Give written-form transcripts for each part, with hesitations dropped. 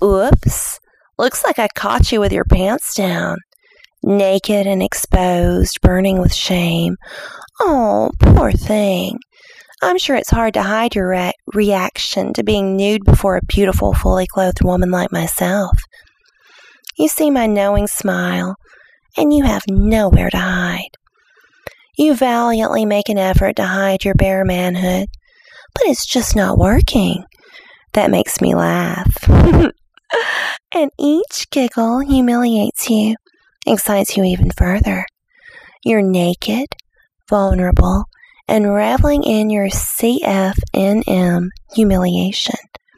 Oops, looks like I caught you with your pants down. Naked and exposed, burning with shame. Oh, poor thing. I'm sure it's hard to hide your reaction to being nude before a beautiful, fully clothed woman like myself. You see my knowing smile, and you have nowhere to hide. You valiantly make an effort to hide your bare manhood, but it's just not working. That makes me laugh. And each giggle humiliates you, excites you even further. You're naked, vulnerable, and reveling in your CFNM humiliation.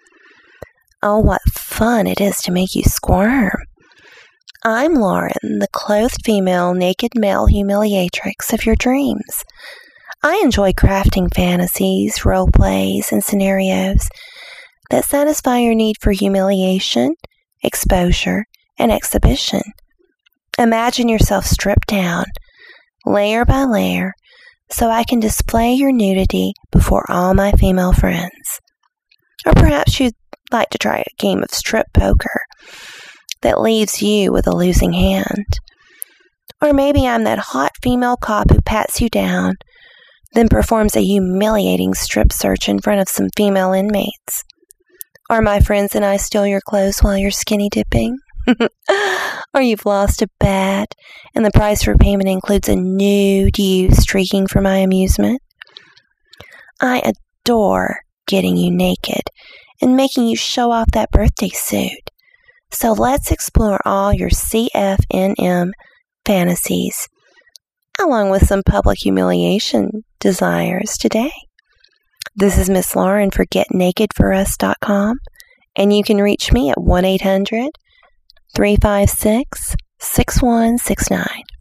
Oh, what fun it is to make you squirm. I'm Lauren, the clothed female, naked male humiliatrix of your dreams. I enjoy crafting fantasies, role plays, and scenarios that satisfy your need for humiliation, exposure, and exhibition. Imagine yourself stripped down, layer by layer, so I can display your nudity before all my female friends. Or perhaps you'd like to try a game of strip poker that leaves you with a losing hand. Or maybe I'm that hot female cop who pats you down, then performs a humiliating strip search in front of some female inmates. Or my friends and I steal your clothes while you're skinny dipping. Or you've lost a bet, and the price for payment includes a nude you streaking for my amusement. I adore getting you naked and making you show off that birthday suit. So let's explore all your CFNM fantasies, along with some public humiliation desires today. This is Miss Lauren for GetNakedForUs.com, and you can reach me at 1-800-356-6169.